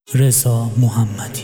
رضا محمدی.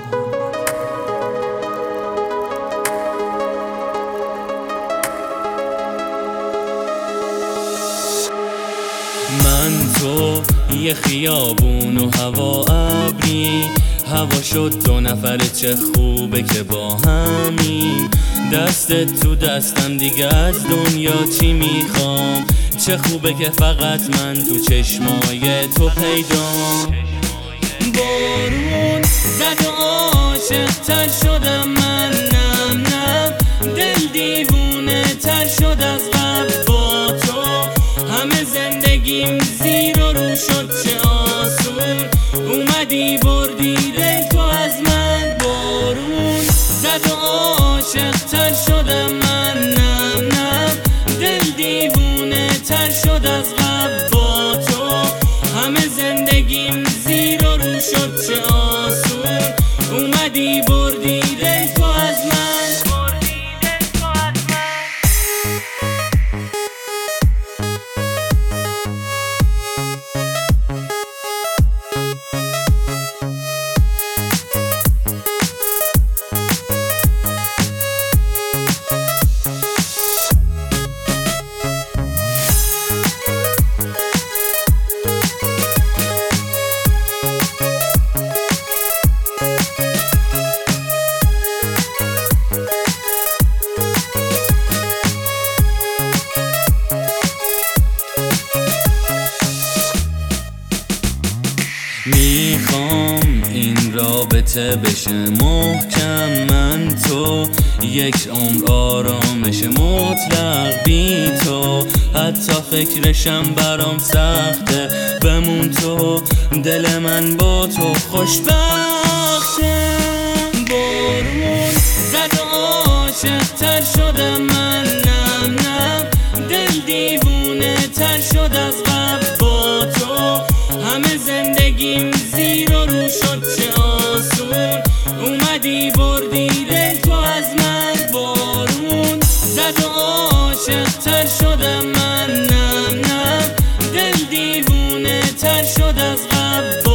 من تو یه خیابون و هوا ابری، هوا شد دو نفر، چه خوبه که با همین. دستت تو دستم دیگه از دنیا چی میخوام، چه خوبه که فقط من تو چشمای تو پیدام. بارون زد و عاشق تر شدم من، نم نم دل دیوونه تر شد از قبل با تو. همه زندگیم زیر و رو شد، چه آسون اومدی بردی دل تو از من. بارون زد و عاشق تر شدم من، نم نم دل دیوونه تر شد از قبل با تو. همه زندگیم زیر و رو شد، چه آسون اومدی بردی دل تو از من. میخوام این رابطه بشه محکم، من تو یک عمر آرامش مطلق بی تو. حتی فکرشم برام سخته، بمون تو، دل من با تو خوشبخته. بارون زد و عاشق تر شدم من، نم نم دل دیوونه تر شد از قبل با تو. همه زندگیم زیر و رو شد، چه آسون اومدی بردی دل تو از من. بارون زد و عاشق تر شدم من، نم نم دل دیوونه تر شد از قبل